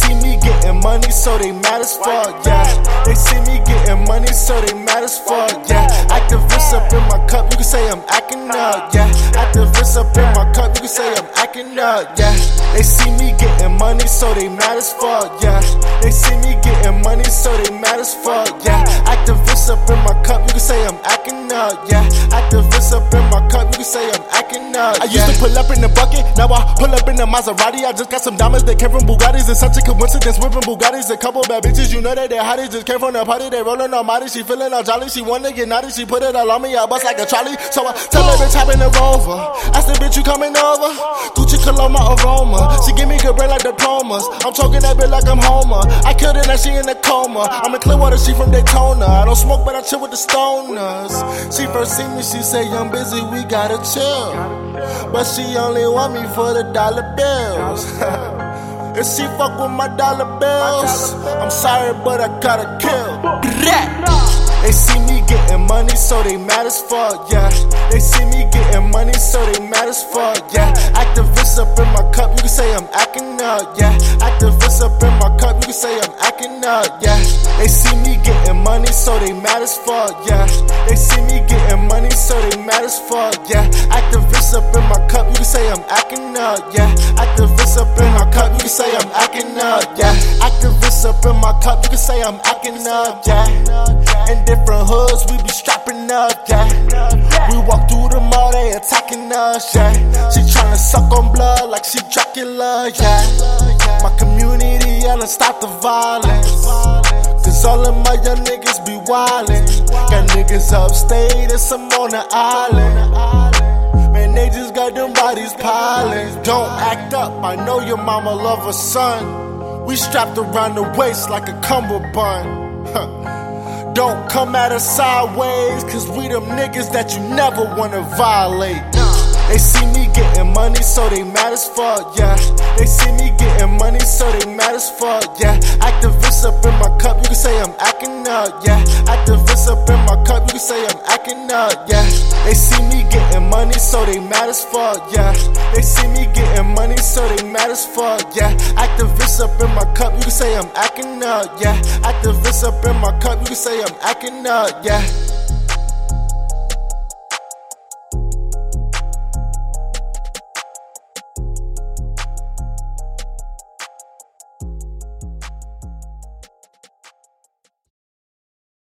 see me getting money, so they mad as fuck, yeah. They see me getting money, so they mad as fuck, yeah. Actavis up in my cup, you can say I'm acting up, yeah. Actavis up in my cup, you can say I'm acting up, yeah. They see me getting money, so they mad as fuck, yeah. They see me getting money, so they mad as fuck, yeah. Actavis up in my cup, you can say I'm acting up, yeah. Actavis up in my cup, you can say I'm acting up, yeah. I used to pull up in the bucket, now I pull up in the Maserati. I just got some diamonds that came from Bugattis. It's such a coincidence, whipping Bugattis. A couple bad bitches, you know that they're hotties. Just came from the party, they rolling all mighty. She feeling all jolly, she wanna get naughty. She put it all on me, I bust like a trolley. So I tell her bitch hop in the Rover. I said bitch you coming over? Gucci cologne my aroma. She give me good brain like diplomas. I'm choking that bitch like I'm Homer. I killed her, now she in a coma. I'm in Clearwater, she from Daytona. I don't smoke, but I chill with the stoners. She first seen me, she said, "Young busy, we gotta chill." But she only want me for the dollar bills. If she fuck with my dollar bills, I'm sorry, but I gotta kill. They see me getting money, so they mad as fuck, yeah. They see me getting money, so they mad as fuck, yeah. Actavis up in my cup, you can say I'm acting up, yeah. Actavis up in my cup, you can say I'm acting up, yeah. They see me getting money, so they mad as fuck, yeah. They see me getting money, so they mad as fuck, yeah. Actavis up in my cup, you can say I'm acting up, yeah. Actavis up in my cup, you can say I'm acting up, yeah. Actavis up in my cup, you can say I'm acting up, yeah. In different hoods, we be strapping up, yeah. We walk through the mall, they attacking us, yeah. She tryna suck on blood like she Dracula, yeah. My community yelling, stop the violence. Cause all of my young niggas be wildin'. Got niggas upstate and some on the island. Man, they just got them bodies piling. Don't act up, I know your mama love her son. We strapped around the waist like a cummerbund. Don't come at us sideways, cause we them niggas that you never wanna violate. They see me getting money, so they mad as fuck, yeah. They see me getting money, so they mad as fuck, yeah. Actavis up in my cup, you can say I'm acting up, yeah. Actavis up in my cup, you can say I'm acting up, yeah. They see me getting money, so they mad as fuck, yeah. They see me getting money, so they mad as fuck, yeah. Actavis up in my cup, you can say I'm acting up, yeah. Actavis up in my cup, you can say I'm acting up, yeah.